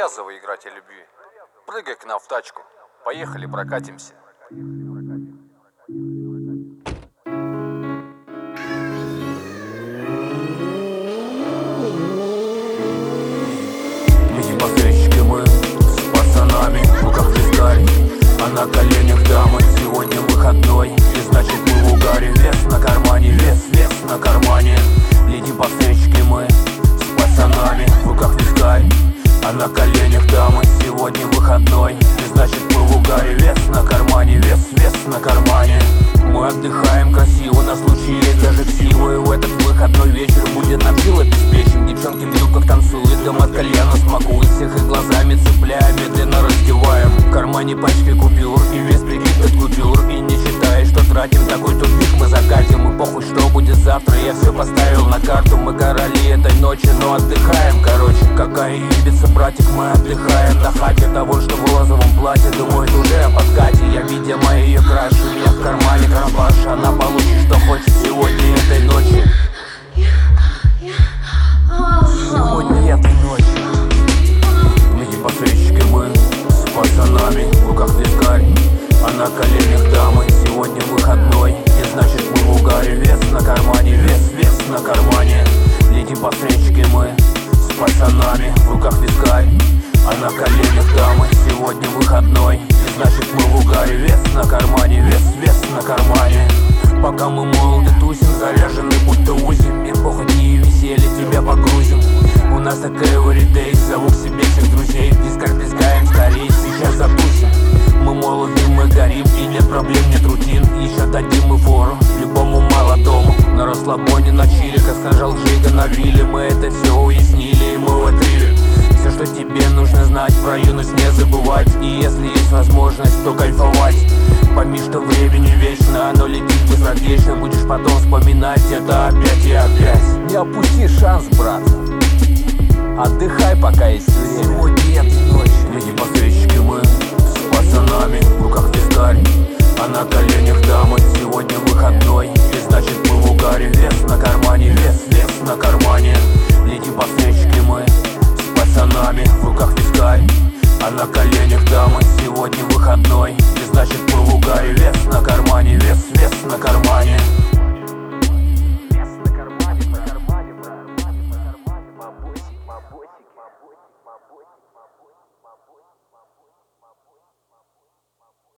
навязывай играть о любви. Прыгай к нам в тачку. Поехали, прокатимся. Посредники мы с пацанами, в руках вискарь, а на коленях дамы. Сегодня выходной, и значит мы в угаре. Вес на кармане, вес на кармане. Леди посредники мы с пацанами, в руках вискарь, а на коленях дамы. Сегодня выходной, и значит мы в угаре. Вес на кармане, вес на кармане. Мы отдыхаем красиво, нас лучили даже ксивы. В этот выходной вечер будет нам сил обеспечен. Девчонки в юбках танцуют, дым от кальяна смакует. Всех их глазами цепляя, медленно раздеваем. В кармане пачки купюр и весь прикид от купюр. И не считая, что тратим, такой тупик мы закатим. И похуй, что будет завтра, я все поставил на карту. Мы короли этой ночи, но отдыхаем, короче. Какая ибица, братик, мы отдыхаем на хате. Того, что в розовом платье, думает уже о подкате. Я, видимо, ее крашу, у меня в кармане карбаш. Она получит, что хочет сегодня этой ночи. Сегодня этой ночи. Посредники мы с пацанами, в руках вискарь, а на коленях дамы. Сегодня выходной, и значит мы в угаре. Вес на кармане, вес на кармане. Леди посредники мы с пацанами, в руках вискарь, а на коленях дамы. Сегодня выходной, и значит мы в угаре. Вес на кармане, вес на кармане. Пока мы молоды тусим, заряжены будто узи. Мир походи и веселье тебя погрузим. У нас такая everyday, зову к себе всех друзей. В дискар плескаем скорей, сейчас затусим. Мы молоды, мы горим, и нет проблем, нет рутин. Еще дадим мы фору любому молодому. На расслабоне, на чили, как сказал Жига на вилле. Мы это все уяснили, и мы в отрыве. Все, что тебе нужно знать, про юность не забывать. И если есть возможность, то кайфовать. Пойми, что время не вечно, оно летит быстротечно. Будешь потом вспоминать это опять и опять. Не опусти шанс, брат. Отдыхай, пока есть время. Сегодня этой ночи. Леди посредники мы с пацанами, в руках вискарь, а на коленях дамы. Сегодня выходной, и значит мы в угаре. Вес на кармане, вес на кармане. Леди посредники мы с пацанами, в руках вискарь, а на коленях дамы. Сегодня выходной, и значит мы в угаре. Вес на кармане, вес на кармане.